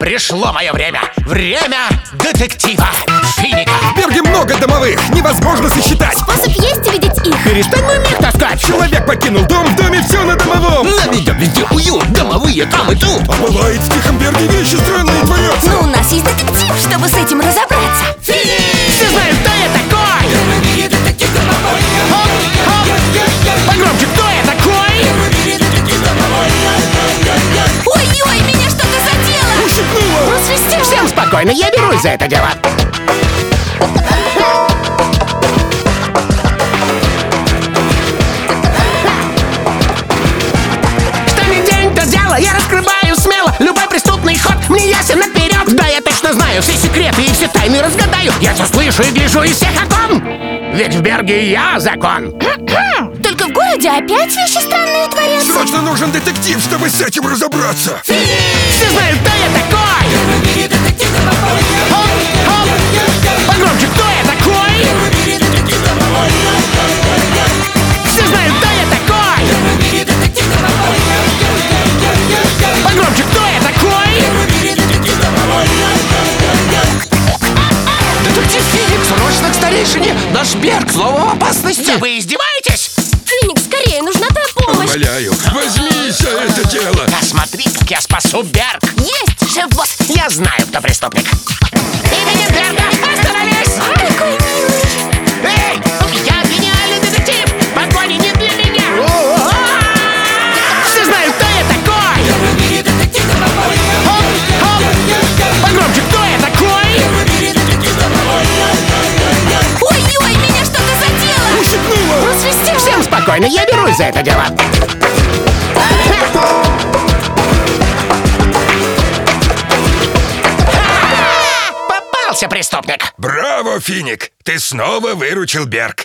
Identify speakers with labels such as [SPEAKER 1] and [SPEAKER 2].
[SPEAKER 1] Пришло мое время. Время детектива Финика.
[SPEAKER 2] В Берге много домовых, невозможно сосчитать.
[SPEAKER 3] Способ есть увидеть их.
[SPEAKER 1] Перестань мой мех таскать.
[SPEAKER 2] Человек покинул дом, в доме все на домовом.
[SPEAKER 1] Наведем везде уют, домовые там и тут.
[SPEAKER 2] А бывает, в тихом Берге вещи странные творятся.
[SPEAKER 3] Но у нас есть детектив, чтобы с этим разобраться.
[SPEAKER 1] Все знают, кто я такой. Погромче, кто я такой?
[SPEAKER 3] Ой-ой, меня что-то задело.
[SPEAKER 2] Ущипнуло.
[SPEAKER 3] Просвистело.
[SPEAKER 1] Всем спокойно, я берусь за это дело. Что ни день, то дело, я раскрываю смело любой преступный ход, мне ясен наперед. Да, я точно знаю все секреты и все тайны разгадаю. Я все слышу и гляжу из всех окон. Ведь в Берге я закон.
[SPEAKER 3] Только в городе опять вещи странные творятся.
[SPEAKER 2] Срочно нужен детектив, чтобы с этим разобраться.
[SPEAKER 1] Все знают, кто я такой. Погромче, кто я такой? Все знают, кто я такой. Погромче, кто я такой?
[SPEAKER 4] Детектив Феникс, срочно к старейшине! Наш Берг снова в опасности!
[SPEAKER 1] Вы издеваетесь?
[SPEAKER 3] Феникс, скорее, нужна твоя помощь.
[SPEAKER 2] Умоляю, возьмись за это дело.
[SPEAKER 1] Посмотри, как я спасу Берг.
[SPEAKER 3] Есть, шеф-босс.
[SPEAKER 1] Я знаю, кто преступник. Именем Берга, остановись!
[SPEAKER 3] Какой милый.
[SPEAKER 1] Эй, я гениальный детектив! Погони не для меня! Все знают, кто я такой! Погромче, кто я такой?
[SPEAKER 3] Ой-ой, меня что-то задело.
[SPEAKER 2] Ущипнуло.
[SPEAKER 3] Просвистело.
[SPEAKER 1] Всем спокойно, я берусь за это дело. Попался преступник.
[SPEAKER 2] Браво, Финик! Ты снова выручил Берг.